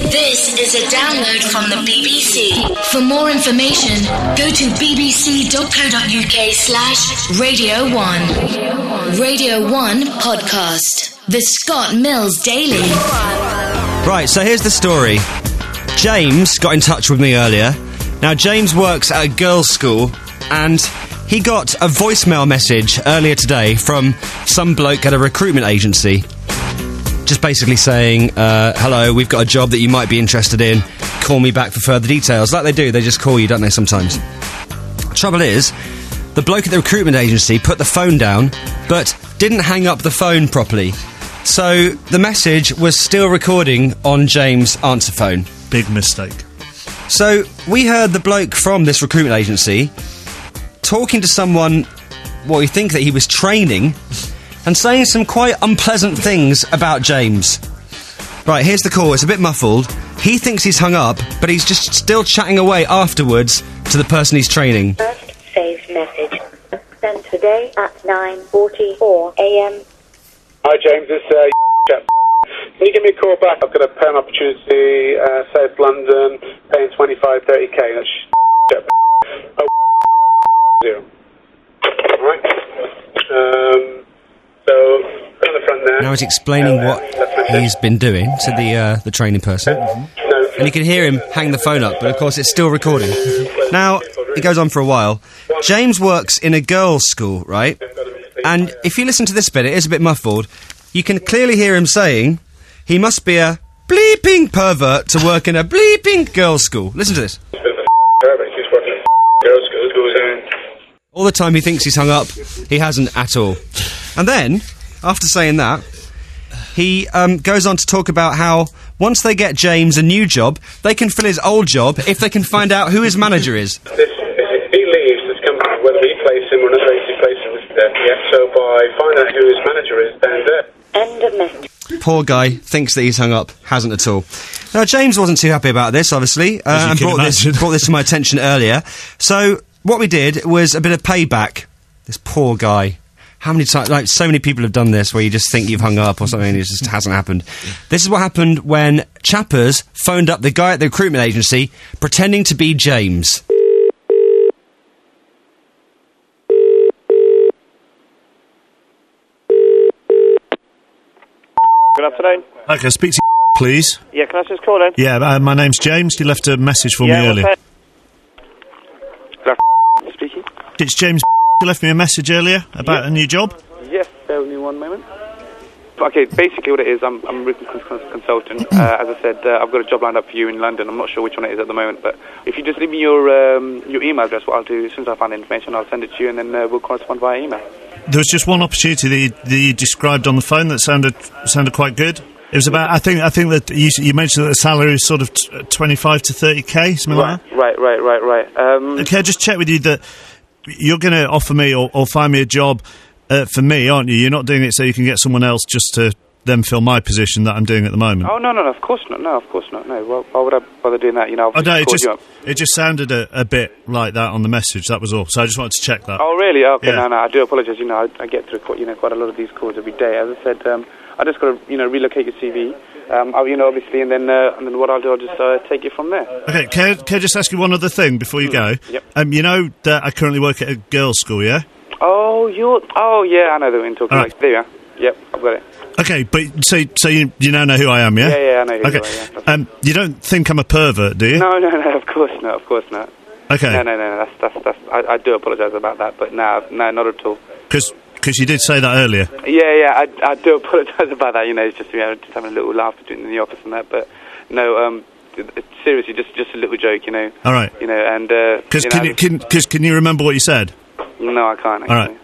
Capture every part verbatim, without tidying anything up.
This is a download from the B B C. For more information, go to bbc.co.uk slash Radio one. Radio one Podcast. The Scott Mills Daily. Right, so here's the story. James got in touch with me earlier. Now, James works at a girls' school, and he got a voicemail message earlier today from some bloke at a recruitment agency. Just basically saying, uh, hello, we've got a job that you might be interested in. Call me back for further details. Like they do, they just call you, don't they, sometimes? Trouble is, the bloke at the recruitment agency put the phone down, but didn't hang up the phone properly. So the message was still recording on James' answer phone. Big mistake. So we heard the bloke from this recruitment agency talking to someone, well, we think that he was training, and saying some quite unpleasant things about James. Right, here's the call. It's a bit muffled. He thinks he's hung up, but he's just still chatting away afterwards to the person he's training. First saved message. Sent today at nine forty-four a.m. Hi James, it's uh, Jeff. Can you give me a call back? I've got a perm opportunity, uh, South London, paying twenty-five, thirty k. That's Jeff. Oh, zero. Alright. Um, so, on the front there. Now he's explaining what he's been doing to the uh, the training person. Mm-hmm. And you can hear him hang the phone up, but of course it's still recording. Now, it goes on for a while. James works in a girls' school, right? And if you listen to this bit, it is a bit muffled. You can clearly hear him saying he must be a bleeping pervert to work in a bleeping girls' school. Listen to this. All the time he thinks he's hung up, he hasn't at all. And then, after saying that, he um, goes on to talk about how once they get James a new job, they can fill his old job if they can find out who his manager is. This, if he leaves this company, whether we place him or another agency places him, uh, yeah, so by finding out who his manager is, then there. End of message. Poor guy thinks that he's hung up, hasn't at all. Now, James wasn't too happy about this, obviously, uh, and brought this, brought this to my attention earlier. So, what we did was a bit of payback. This poor guy. How many times, like, so many people have done this where you just think you've hung up or something and it just hasn't happened. This is what happened when Chappers phoned up the guy at the recruitment agency pretending to be James. Good afternoon. Okay, speak to you, please. Yeah, can I just call in? Yeah, uh, my name's James. You left a message for yeah, me earlier. That? Speaking. It's James. You left me a message earlier about yeah. a new job. Yes, bear with me one moment. Okay, basically what it is, I'm, I'm a written consultant. uh, as I said, uh, I've got a job lined up for you in London. I'm not sure which one it is at the moment, but if you just leave me your um, your email address, what I'll do, as soon as I find the information, I'll send it to you, and then uh, we'll correspond via email. There was just one opportunity that you, that you described on the phone that sounded sounded quite good. It was about, I think I think that you, you mentioned that the salary is sort of t- twenty-five to thirty k, something right, like that? Right, right, right, right. Um, okay, I'll just check with you that you're going to offer me or, or find me a job uh, for me, aren't you? You're not doing it so you can get someone else just to then fill my position that I'm doing at the moment. Oh, no, no, no, of course not. No, of course not. No, well, why would I bother doing that? You know, I've oh, no, it called just, you up. it just sounded a, a bit like that on the message, that was all. So I just wanted to check that. Oh, really? Okay, yeah. no, no, I do apologise. You know, I, I get through, you know, quite a lot of these calls every day. As I said, um, I just got to, you know, relocate your C V. Um, I'll, you know, obviously, and then uh, and then what I'll do, I'll just uh, take it from there. Okay, can I, can I just ask you one other thing before you mm. go? Yep. Um, you know that I currently work at a girls' school, yeah? Oh, you're... Oh, yeah, I know that we're talking right. about. There you are. Yep, I've got it. Okay, but so so you you now know who I am, yeah? Yeah, yeah, I know who okay. you are, yeah. Um, you don't think I'm a pervert, do you? No, no, no, of course not, of course not. Okay. No, no, no, no that's, that's, that's, I, I do apologise about that, but no, no, not at all. Because you did say that earlier. Yeah, yeah, I, I do apologise about that, you know, it's just, you know, just having a little laugh between in the office and that, but no, um, seriously, just just a little joke, you know. All right. You know, and... uh Because can, you, can, cause can you remember what you said? No, I can't, actually. All right.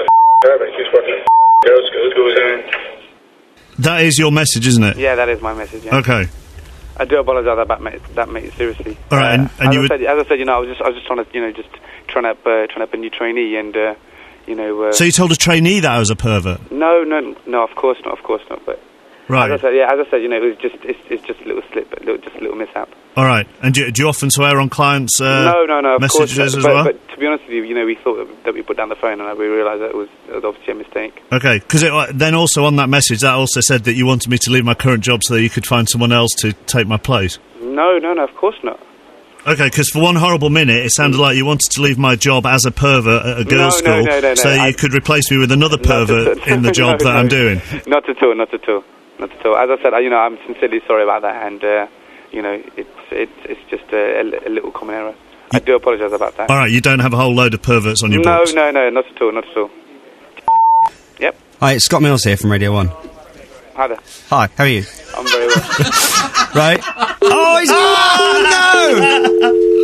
That is your message, isn't it? Yeah, that is my message, yeah. Okay. I do apologise about mate, that, mate, seriously. All right, uh, and, and as, you I would... said, as I said, you know, I was just, I was just trying to, you know, just trying up, uh, trying up a new trainee, and, uh, you know... Uh, so you told a trainee that I was a pervert? No, no, no, of course not, of course not, but... Right. As I said, yeah, as I said, you know, it was just it's, it's just a little slip, a little, just a little mishap. All right. And do, do you often swear on clients' uh, no, no, no, of messages course, as but, well? But to be honest with you, you know, we thought that, that we put down the phone, and we realised that it was, it was obviously a mistake. Okay, because then also on that message, that also said that you wanted me to leave my current job so that you could find someone else to take my place. No, no, no, of course not. Okay, because for one horrible minute, it sounded like you wanted to leave my job as a pervert at a girls' no, school no, no, no, so I, you could replace me with another pervert at, in the job no, that no, I'm doing. Not at all, not at all, not at all. As I said, I, you know, I'm sincerely sorry about that, and, uh, you know, it's it's it's just a, a, a little common error. I do apologise about that. All right, you don't have a whole load of perverts on your no, books? No, no, not at all, not at all. Yep. Hi, it's Scott Mills here from Radio one. Hi there. Hi, how are you? I'm very well. Right. Oh, he's... Oh,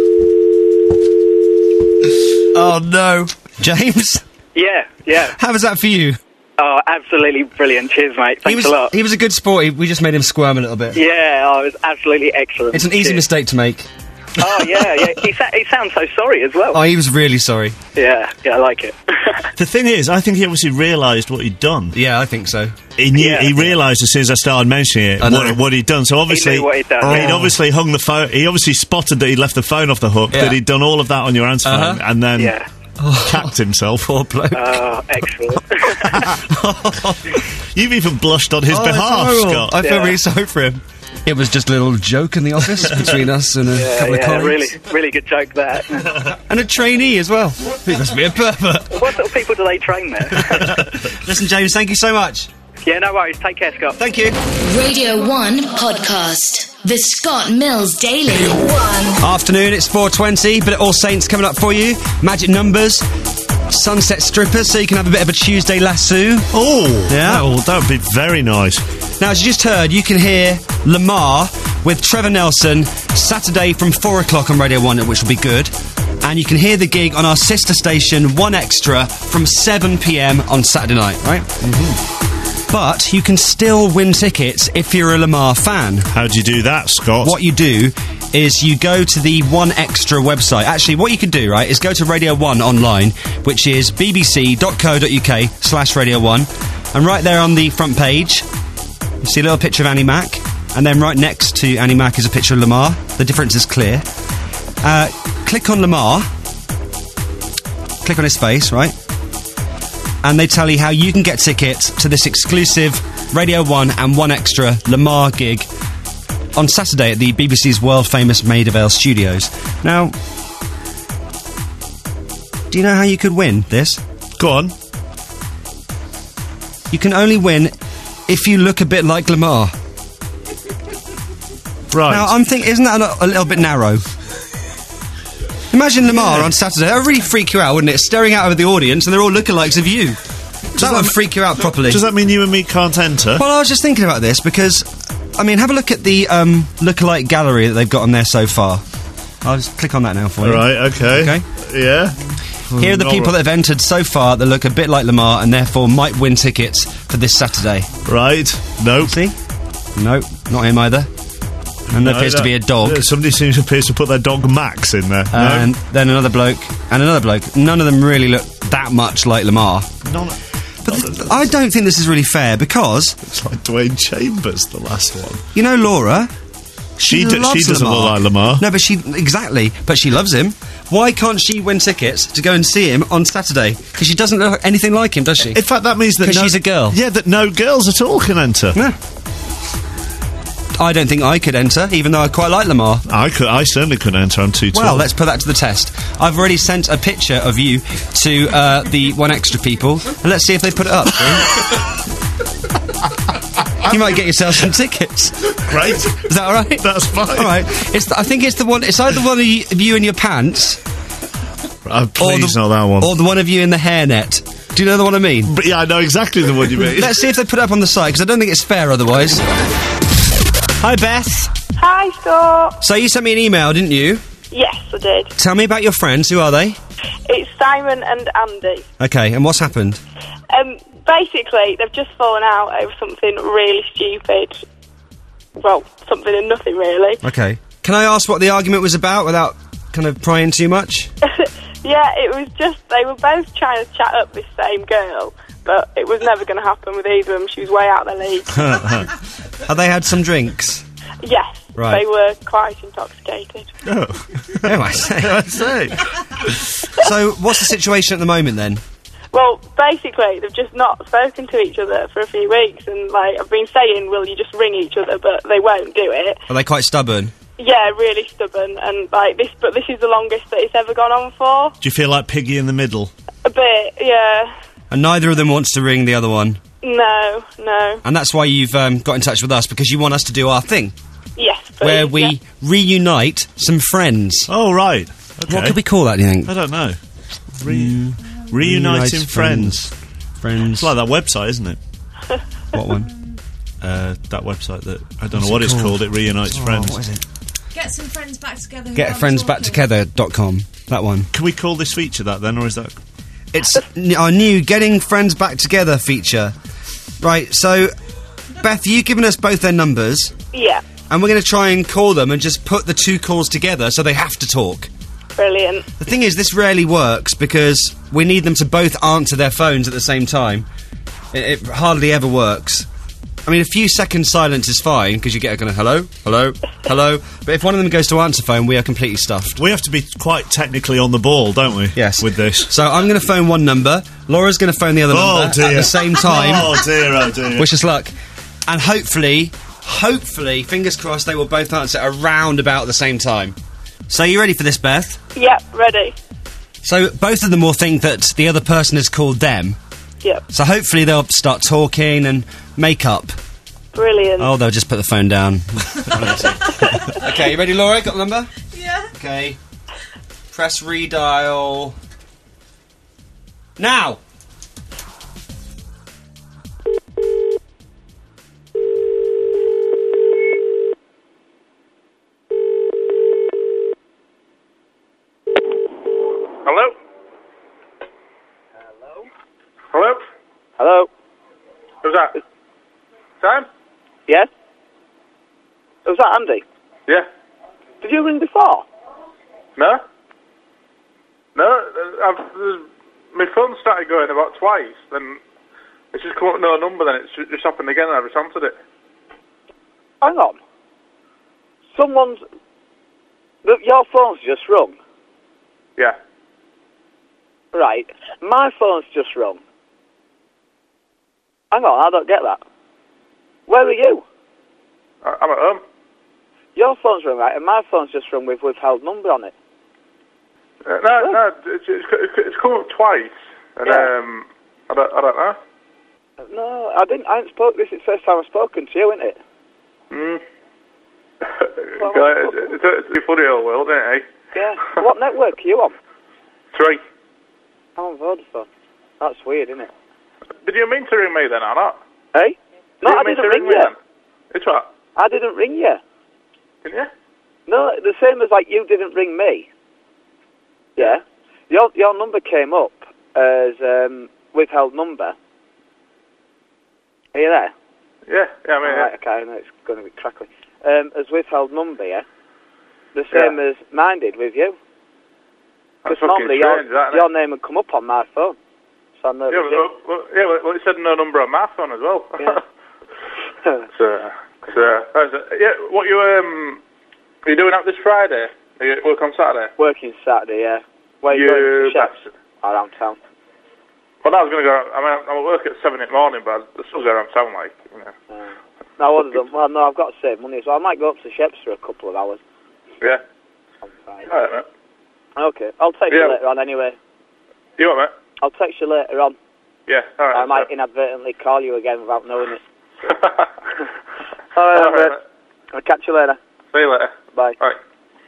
no! Oh, no. James? Yeah, yeah. How was that for you? Oh, absolutely brilliant. Cheers, mate. Thanks he was, a lot. He was a good sport. He, we just made him squirm a little bit. Yeah, oh, it was absolutely excellent. It's an easy Cheers. mistake to make. Oh, yeah, yeah. He, sa- he sounds so sorry as well. Oh, he was really sorry. Yeah, yeah, I like it. The thing is, I think he obviously realised what he'd done. Yeah, I think so. He knew. Yeah, he realised as soon as I started mentioning it I know. what, what he'd done. So obviously, He knew what he'd done, oh, yeah. he'd obviously hung the phone. He obviously spotted that he'd left the phone off the hook. Yeah. That he'd done all of that on your answer Uh-huh. phone, and then Yeah. cacked himself. Poor bloke. Oh, excellent. You've even blushed on his Oh, it's behalf, horrible. Scott. I feel Yeah. really sorry for him. It was just a little joke in the office between us and a Yeah, couple of yeah, colleagues. really, really good joke there. And a trainee as well. He must be a pervert. What sort of people do they train there? Listen, James, thank you so much. Yeah, no worries. Take care, Scott. Thank you. Radio one podcast. The Scott Mills Daily. One. Afternoon, it's four twenty, but All Saints coming up for you. Magic numbers. Sunset strippers, so you can have a bit of a Tuesday lasso. Oh, Yeah. that would, that would be very nice. Now, as you just heard, you can hear Lamar with Trevor Nelson Saturday from four o'clock on Radio one, which will be good. And you can hear the gig on our sister station, One Extra, from seven p.m. on Saturday night, right? Mm-hmm. But you can still win tickets if you're a Lamar fan. How do you do that, Scott? What you do is you go to the One Extra website. Actually, what you can do, right, is go to Radio one online, which is bbc.co.uk slash Radio one. And right there on the front page, you see a little picture of Annie Mac. And then right next to Annie Mac is a picture of Lamar. The difference is clear. Uh, click on Lamar. Click on his face, right? And they tell you how you can get tickets to this exclusive Radio one and One Extra Lamar gig on Saturday at the B B C's world-famous Maida Vale studios. Now, do you know how you could win this? Go on. You can only win if you look a bit like Lamar. Right. Now, I'm thinking, isn't that a, a little bit narrow? Imagine Lamar Yeah. on Saturday. That would really freak you out, wouldn't it? Staring out over the audience and they're all lookalikes of you. That that would m- freak you out properly. Does that mean you and me can't enter? Well, I was just thinking about this because, I mean, have a look at the um, lookalike gallery that they've got on there so far. I'll just click on that now for you. Right, okay. Okay. Yeah. Here are the Mm, people alright. that have entered so far that look a bit like Lamar and therefore might win tickets for this Saturday. Right. Nope. See? No, not him either. And there No, appears to that- be a dog. uh, Somebody seems appears to put their dog Max in there. And then another bloke, and another bloke. None of them really look that much like Lamar. no. None, But th- I don't think this is really fair because, it's like Dwayne Chambers, the last one. you know, Laura. She, She d- loves she doesn't Lamar. look like Lamar. No, but she exactly. But she loves him. Why can't she win tickets to go and see him on Saturday? Because she doesn't look anything like him, does she? In fact, that means that 'Cause no, she's a girl. Yeah, that no girls at all can enter. No. I don't think I could enter, even though I quite like Lamar. I could. I certainly could enter. I'm too tall. Well, let's put that to the test. I've already sent a picture of you to uh, the One Extra people, and let's see if they put it up. You might get yourself some tickets. Great. Is that all right? That's fine. All right. It's the, I think it's the one. It's either one of you, of you in your pants, Uh, or please, the, not that one. or the one of you in the hairnet. Do you know the one I mean? But yeah, I know exactly the one you mean. Let's see if they put it up on the site because I don't think it's fair otherwise. Hi, Beth. Hi, Scott. So you sent me an email, didn't you? Yes, I did. Tell me about your friends. Who are they? It's Simon and Andy. Okay, and what's happened? Um, basically, they've just fallen out over something really stupid. Well, something and nothing, really. Okay. Can I ask what the argument was about without kind of prying too much? Yeah, it was just, they were both trying to chat up this same girl, but it was never going to happen with either of them. She was way out of their league. Have they had some drinks? Yes, Right. they were quite intoxicated. Oh. Oh, I see. I see. So, what's the situation at the moment then? Well, basically, they've just not spoken to each other for a few weeks, and, like, I've been saying, will you just ring each other, but they won't do it. Are they quite stubborn? Yeah, really stubborn, and, like, this, but this is the longest that it's ever gone on for. Do you feel like Piggy in the middle? A bit, yeah. And neither of them wants to ring the other one. No, no. And that's why you've um, got in touch with us, because you want us to do our thing. Yes, please, where we yeah. reunite some friends. Oh, right. Okay. What could we call that, do you think? I don't know. Re- mm, Reuniting friends. friends. Friends. It's like that website, isn't it? What one? Uh, that website that, I don't What's know what it it's called? called, it reunites Oh, friends. what is it? Get some friends back together. Get friends back together dot com. That one. Can we call this feature that then, or is that... It's n- our new Getting Friends Back Together feature. Right, so, Beth, you've given us both their numbers. Yeah, And we're going to try and call them and just put the two calls together so they have to talk. brilliant. The thing is, this rarely works because we need them to both answer their phones at the same time. It, it hardly ever works. I mean, a few seconds silence is fine because you get a kind of hello, hello, hello. But if one of them goes to answer phone, we are completely stuffed. We have to be quite technically on the ball, don't we? Yes. With this. So I'm going to phone one number. Laura's going to phone the other Oh, number dear. at the same time. Oh, dear, oh, dear. Wish us luck. And hopefully, hopefully, fingers crossed, they will both answer around about the same time. So you ready for this, Beth? Yep, ready. So both of them will think that the other person has called them. Yep, So hopefully they'll start talking and make up. brilliant. Oh, they'll just put the phone down. Okay, you ready, Laura? Got the number? Yeah. Okay. Press redial. Now! Hello? Hello? Hello? Who's that? Sam? Yes? Was that Andy? Yeah. Did you ring before? No? No, uh, I've, uh, my phone started going about twice, then it's just come up with no number, then it's ju- just happened again and I've just answered it. Hang on. Someone's... Look, your phone's just rung. Yeah. Right. My phone's just rung. Hang on, I don't get that. Where are you? I- I'm at home. Your phone's rung, right, and my phone's just rung with withheld number on it. Uh, no, no, it's, it's, it's, it's come up twice, and Yeah. um, I don't, I don't know. No, I didn't. I haven't spoke. This is the first time I've spoken to you, isn't it? Mm. Well, God, it's, it's, it's a funny old world, isn't it, eh? Yeah. What network are you on? Three. I'm on Vodafone. That's weird, isn't it? Did you mean to ring me then, or not? Hey? No, Did I you mean didn't to ring me you. then? It's what? I didn't ring you. Didn't you? No, the same as like you didn't ring me. Yeah. Your your number came up as um, withheld number. Are you there? Yeah, yeah, I mean, All right, okay, I know it's going to be crackly. Um, as withheld number, yeah? The same Yeah. as mine did with you. That's Because fucking normally strange, your, that, isn't your it? name would come up on my phone. So I know Yeah, it well, was you. well, yeah, well, well, it said no number on my phone as well. Yeah. so, so, uh, yeah, what you, um, are you doing up this Friday? Are you at work on Saturday? Working Saturday, yeah. Where you, You going to chefs? bastard. Around town. Well, I was going to go, I mean, I'm at work at seven in the morning, but I still go around town, like, you know. Uh, no, I would have done. Well, no, I've got to save money, so I might go up to Sheps for a couple of hours. Yeah. On Friday. Alright, mate. Okay, I'll text Yeah. you later on anyway. You what, mate? I'll text you later on. Yeah, alright. I might inadvertently call you again without knowing it. Alright, Alright, mate. I'll catch you later. See you later. Bye. Alright.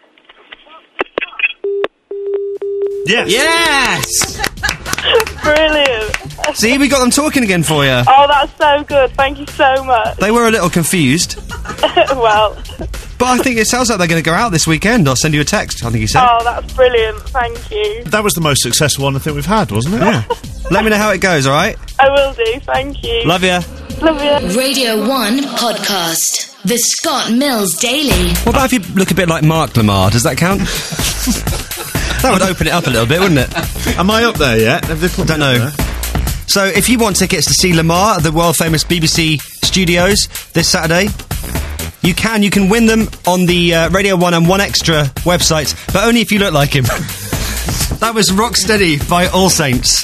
Yes. Yes! Brilliant. See, we got them talking again for you. Oh, that's so good. Thank you so much. They were a little confused, Well, but I think it sounds like they're going to go out this weekend. I'll send you a text, I think you said. oh, that's brilliant. Thank you. That was the most successful one I think we've had, wasn't it? Yeah. Let me know how it goes, alright? I will do. Thank you. Love ya. Love you. Radio one podcast. The Scott Mills Daily. What about if you look a bit like Mark Lamar? Does that count? That would open it up a little bit, wouldn't it? Am I up there yet? Have they put Don't me up know. there? So, if you want tickets to see Lamar at the world famous B B C Studios this Saturday. You can, you can win them on the uh, Radio one and One Extra websites, but only if you look like him. That was Rocksteady by All Saints.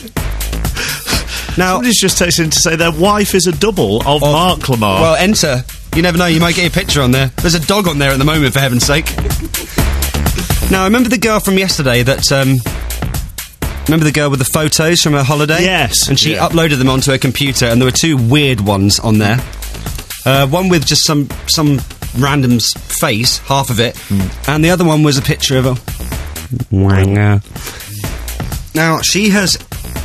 Now, somebody's just texting to say their wife is a double of, of Mark Lamar. Well, enter. You never know, you might get a picture on there. There's a dog on there at the moment, for heaven's sake. Now, I remember the girl from yesterday that, um... Remember the girl with the photos from her holiday? Yes. And she yeah. uploaded them onto her computer, and there were two weird ones on there. Uh, one with just some some random's face, half of it, mm. and the other one was a picture of a wanger. Now, she has...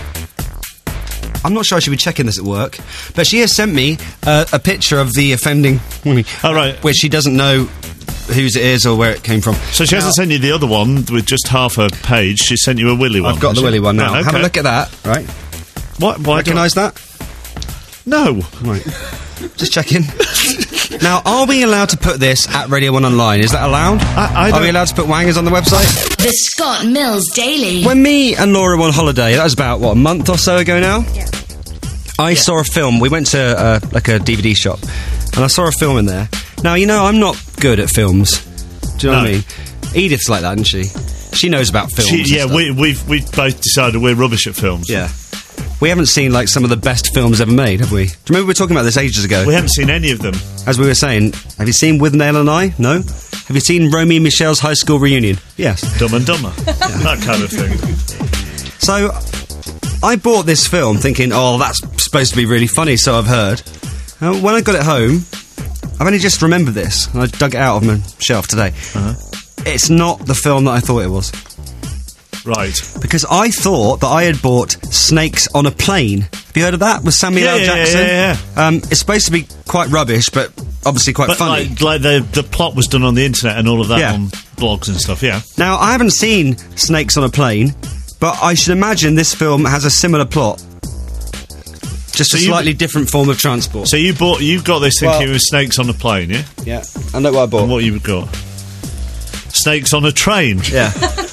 I'm not sure I should be checking this at work, but she has sent me uh, a picture of the offending... Oh, right. Which she doesn't know whose it is or where it came from. So she now, hasn't sent you the other one with just half a page, she sent you a willy one. I've got the she? willy one now. Oh, okay. Have a look at that, right? What? Why recognise that? No. Right. Just checking. Now, are we allowed to put this at Radio one Online? Is that allowed? I, I are we allowed to put wangers on the website? The Scott Mills Daily. When me and Laura were on holiday, that was about, what, a month or so ago now? Yeah. I yeah. saw a film. We went to, uh, like, a D V D shop, and I saw a film in there. Now, you know, I'm not good at films. Do you know no. what I mean? Edith's like that, isn't she? She knows about films. She, yeah, we, we've we've both decided we're rubbish at films. Yeah. We haven't seen, like, some of the best films ever made, have we? Do you remember we were talking about this ages ago? We haven't seen any of them. As we were saying, have you seen With Nail and I? No? Have you seen Romy and Michelle's High School Reunion? Yes. Dumb and Dumber. Yeah. That kind of thing. So, I bought this film thinking, oh, that's supposed to be really funny, so I've heard. Uh, when I got it home, I've only just remembered this, and I dug it out of my shelf today. Uh-huh. It's not the film that I thought it was. Right. Because I thought that I had bought Snakes on a Plane. Have you heard of that? With Samuel yeah, L. yeah, Jackson? Yeah, yeah, yeah. Um, it's supposed to be quite rubbish, but obviously quite but funny. Like, like the, the plot was done on the internet and all of that yeah. on blogs and stuff, yeah. Now, I haven't seen Snakes on a Plane, but I should imagine this film has a similar plot. Just so a slightly different form of transport. So you bought, you got this thinking well, it was Snakes on a Plane, yeah? Yeah. I know what I bought. And what you got? Snakes on a Train? Yeah.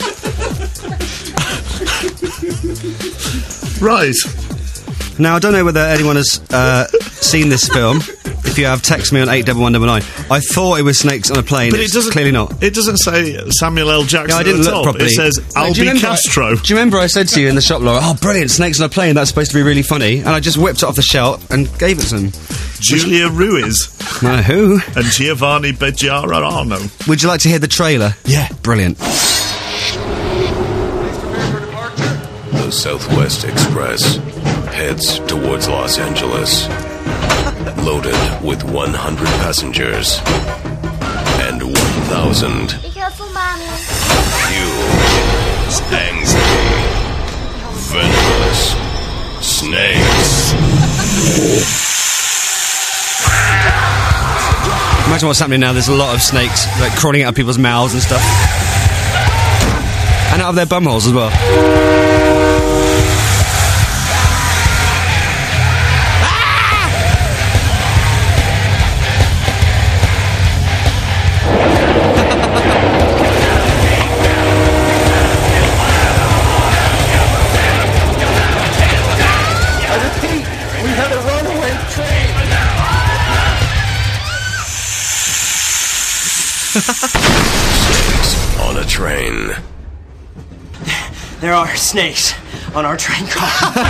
Right. Now, I don't know whether anyone has uh, seen this film. If you have, text me on eight one one nine nine. I thought it was Snakes on a Plane. But it's it doesn't, clearly not. It doesn't say Samuel L. Jackson no, I didn't at the look top. properly. It says no, Albie Castro. I, do you remember I said to you in the shop, Laura, oh, brilliant, Snakes on a Plane, that's supposed to be really funny, and I just whipped it off the shelf and gave it to him. Julia Ruiz. No, who? And Giovanni Beggiarano. Would you like to hear the trailer? Yeah. Brilliant. The Southwest Express heads towards Los Angeles, loaded with one hundred passengers and one thousand Be careful, Mommy. huge, angry, venomous snakes. Imagine what's happening now. There's a lot of snakes like crawling out of people's mouths and stuff, and out of their bumholes as well. Snakes on a train. There are snakes on our train car.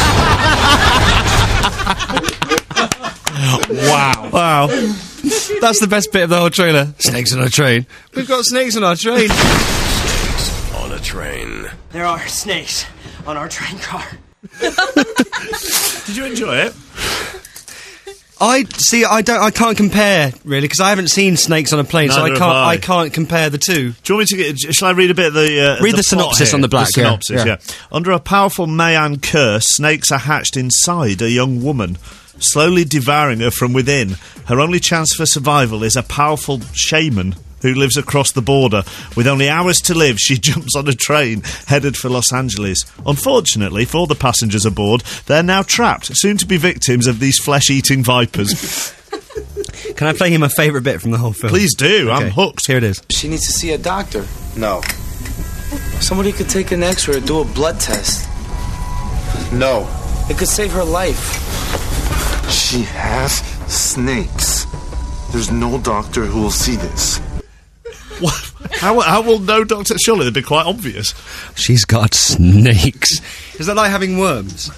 Wow. Wow. That's the best bit of the whole trailer. Snakes on a train. We've got snakes on our train. Snakes on a train. There are snakes on our train car. Did you enjoy it? I see. I don't. I can't compare really because I haven't seen Snakes on a Plane, Neither so I can't. I. I can't compare the two. Do you want me to get? Shall I read a bit of the? Uh, read the, the synopsis here? on the black. The synopsis, yeah. yeah. yeah. Under a powerful Mayan curse, snakes are hatched inside a young woman, slowly devouring her from within. Her only chance for survival is a powerful shaman who lives across the border. With only hours to live, she jumps on a train headed for Los Angeles. Unfortunately for the passengers aboard, they're now trapped, soon to be victims of these flesh-eating vipers. Can I play you my favourite bit from the whole film? Please do, okay. I'm hooked. Here it is. She needs to see a doctor. No. Somebody could take an x-ray or do a blood test. No. It could save her life. She has Snakes. There's no doctor who will see this. What? How, how will no doctor... Surely it'd be quite obvious. She's got snakes. Is that like having worms?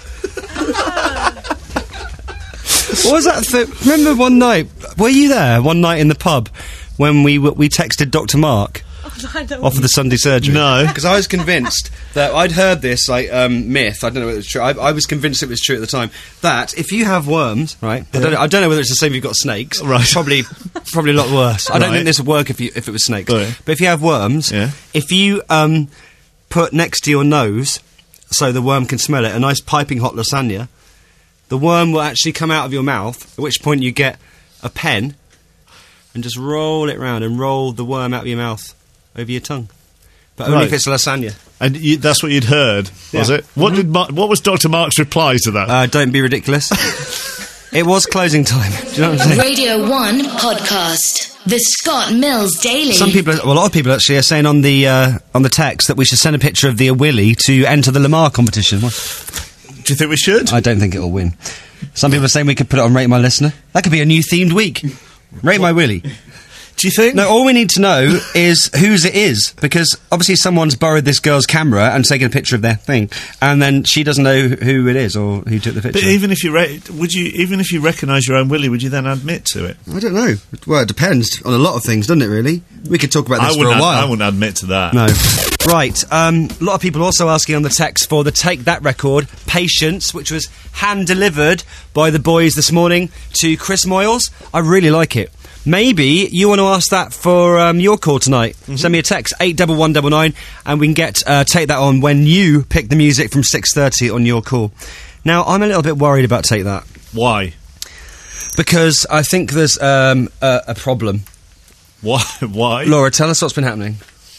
What was that thing? Remember one night... Were you there one night in the pub when we w- we texted Doctor Mark off of the Sunday surgery? No. Because I was convinced that I'd heard this, like, um, myth, I don't know whether it's true, I, I was convinced it was true at the time, that if you have worms, right, yeah. I, don't know, I don't know whether it's the same if you've got snakes, right. probably probably a lot worse. I don't right. think this would work if you if it was snakes. Right. But if you have worms, yeah. if you um, put next to your nose, so the worm can smell it, a nice piping hot lasagna, the worm will actually come out of your mouth, at which point you get a pen and just roll it round and roll the worm out of your mouth over your tongue. But only right. if it's lasagna. And you, that's what you'd heard, was yeah. it? What Mm-hmm. did Mar- what was Doctor Mark's reply to that? Uh, don't be ridiculous. It was closing time. Do you know what I'm saying? Radio one podcast. The Scott Mills Daily. Some people, well, a lot of people actually are saying on the uh, on the text that we should send a picture of the Willy to enter the Lamar competition. What? Do you think we should? I don't think it'll win. Some people are saying we could put it on Rate My Listener. That could be a new themed week. Rate My Willy. Do you think? No, all we need to know is whose it is, because obviously someone's borrowed this girl's camera and taken a picture of their thing, and then she doesn't know who it is or who took the picture. But even if you re- would you even if you recognise your own Willy, would you then admit to it? I don't know. Well, it depends on a lot of things, doesn't it? Really, we could talk about this I for a ad- while. I wouldn't admit to that. No. Right. Um, a lot of people also asking on the text for the Take That record, Patience, which was hand delivered by the boys this morning to Chris Moyles. I really like it. Maybe you want to ask that for um, your call tonight. Mm-hmm. Send me a text, eight one one nine nine, and we can get uh, Take That on when you pick the music from six thirty on your call. Now, I'm a little bit worried about Take That. Why? Because I think there's um, a, a problem. Why? Why? Laura, tell us what's been happening.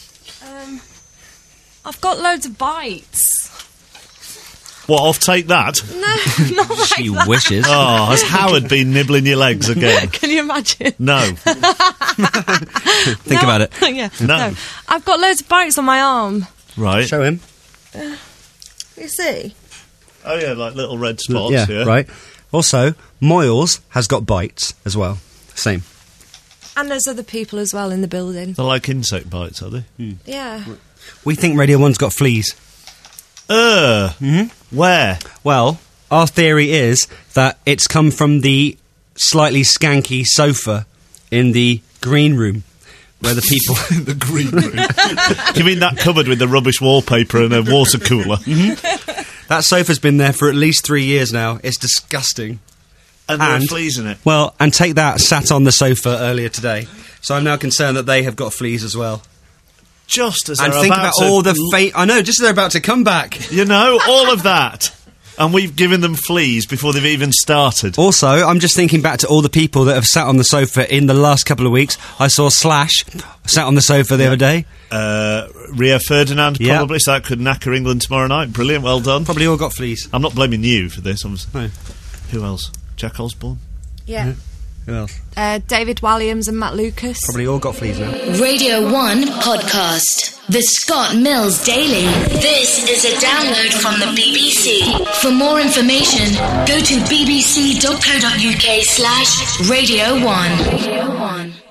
Um, I've got loads of bites. What, off Take That? No, not like She that. wishes. Oh, has Howard been nibbling your legs again? Can you imagine? No. Think No. about it. yeah. No. I've got loads of bites on my arm. Right. Show him. Uh, you see? Oh, yeah, like little red spots, yeah, yeah. right. Also, Moyles has got bites as well. Same. And there's other people as well in the building. They're like insect bites, are they? Hmm. Yeah. We think Radio one's got fleas. Uh, mm-hmm. Where? Well, our theory is that it's come from the slightly skanky sofa in the green room, where the people... the green room? You mean that cupboard with the rubbish wallpaper and a water cooler? Mm-hmm. That sofa's been there for at least three years now. It's disgusting. And there are fleas in it? Well, and Take That sat on the sofa earlier today. So I'm now concerned that they have got fleas as well. Just as and they're think about about to all the l- fate. I know, just as they're about to come back. You know, all of that. And we've given them fleas before they've even started. Also, I'm just thinking back to all the people that have sat on the sofa in the last couple of weeks. I saw Slash sat on the sofa the other day. Uh, Rio Ferdinand, Yep. probably, so that could knacker England tomorrow night. Brilliant, well done. Probably all got fleas. I'm not blaming you for this. I'm No. Who else? Jack Osborne? Yeah. Yeah. Who else? Uh, David Williams and Matt Lucas. Probably all got fleas now. Radio one podcast. The Scott Mills Daily. This is a download from the B B C. For more information, go to bbc.co.uk slash Radio one. Radio one.